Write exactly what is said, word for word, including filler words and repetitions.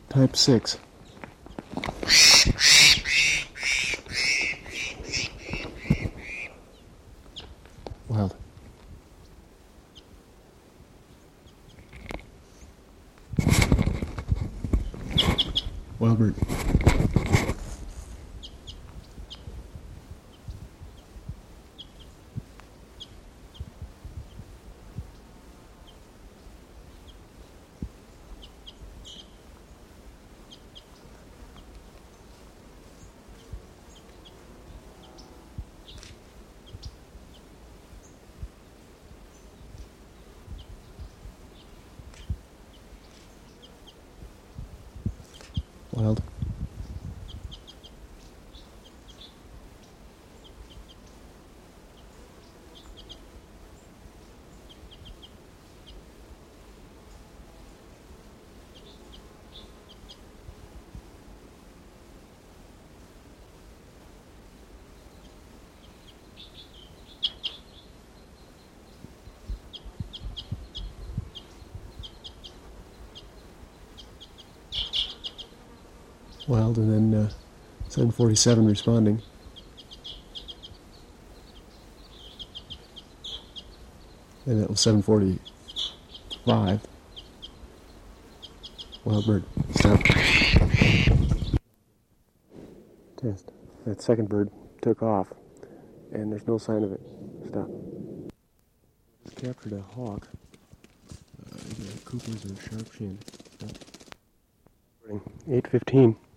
Type six. Wild. Wild bird. Wild. Wild, and then uh, seven forty-seven responding. And that was seven forty-five. Wild bird. Stop. Test. That second bird took off, and there's no sign of it. Stop. Captured a hawk. Uh, either Cooper's or sharp shin. Stop. eight fifteen.